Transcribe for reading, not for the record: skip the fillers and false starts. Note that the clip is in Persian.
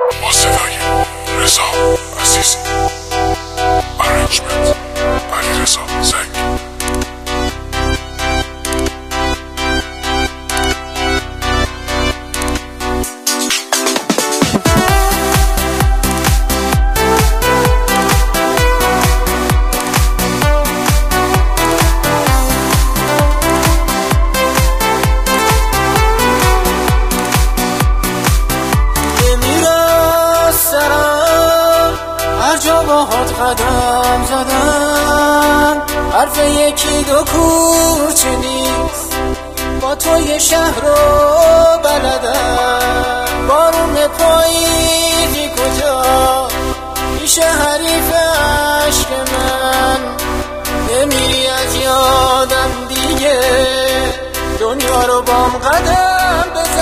با صدای رضا عزیزی، ارنجمنت علیرضا زنگ. باهات قدم زدم، حرف یکی دو کوچه نیست، با تو یه شهر رو بلدم. بارون پاییزی کجا میشه حریف عشق من؟ نمیری از یادم دیگه، دنیا رو بام قدم بزن.